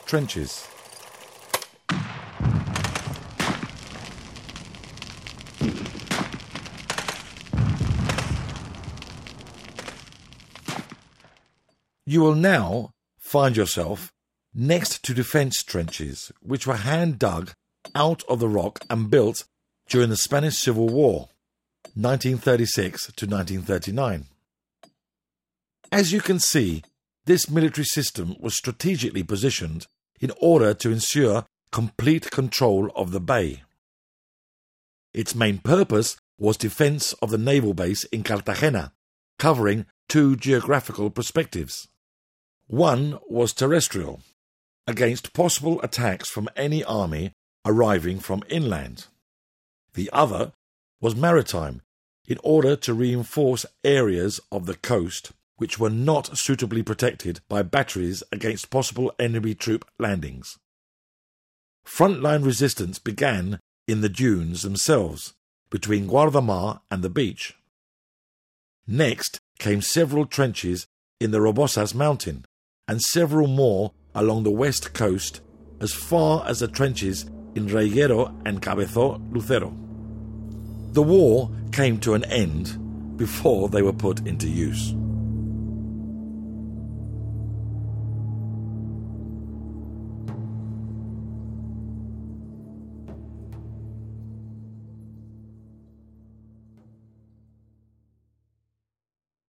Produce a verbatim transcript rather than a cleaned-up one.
trenches. You will now find yourself next to defence trenches, which were hand-dug out of the rock and built during the Spanish Civil War, nineteen thirty-six to nineteen thirty-nine. As you can see, this military system was strategically positioned in order to ensure complete control of the bay. Its main purpose was defence of the naval base in Cartagena, covering two geographical perspectives. One was terrestrial, against possible attacks from any army arriving from inland. The other was maritime, in order to reinforce areas of the coast which were not suitably protected by batteries against possible enemy troop landings. Frontline resistance began in the dunes themselves, between Guardamar and the beach. Next came several trenches in the Robosas mountain, and several more along the west coast as far as the trenches in Reiguero and Cabezó Lucero. The war came to an end before they were put into use.